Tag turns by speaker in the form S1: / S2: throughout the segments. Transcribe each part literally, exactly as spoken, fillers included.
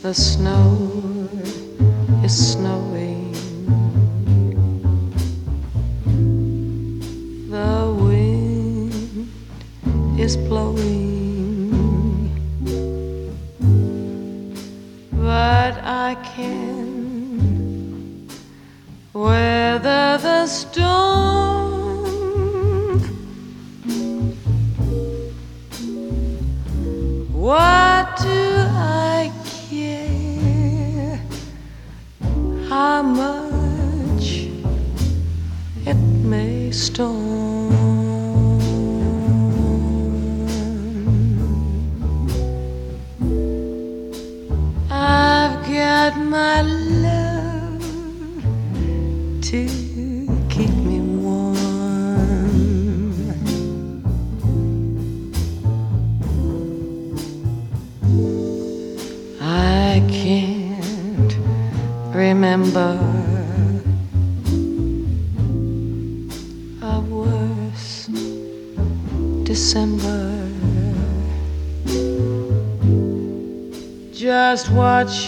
S1: The snow is snowing, the wind is blowing, but I can weather the storm. What do I care how much it may storm? I've got my love to keep me warm. I can't remember a worse December. Just watch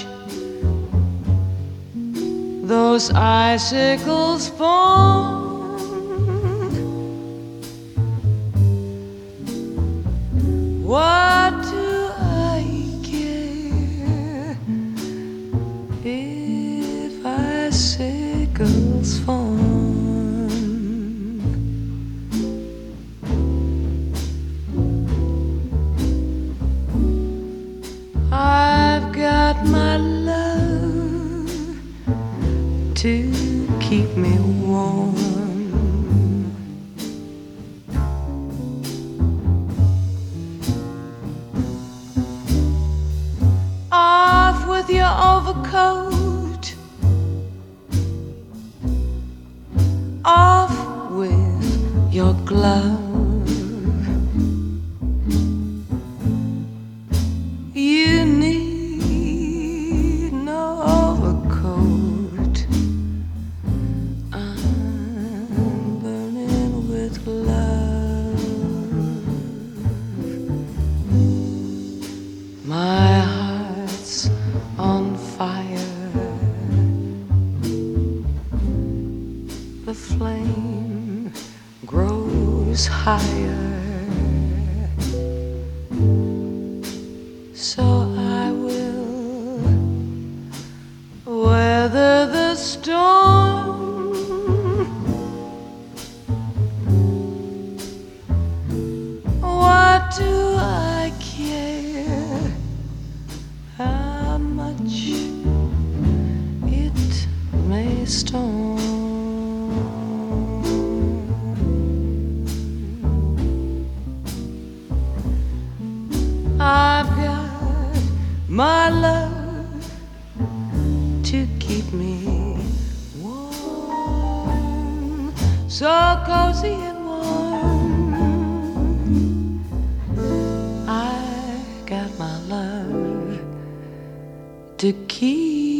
S1: those icicles fall. What do I care if icicles fall? I've got my love to keep me warm. Off with your overcoat, off with your glove. You need no overcoat. I'm burning with love. My heart's on fire. The flame grows higher. So I will weather the storm. What do I care how much it may storm? I've got my love to keep me warm, so cozy and warm. I got my love to keep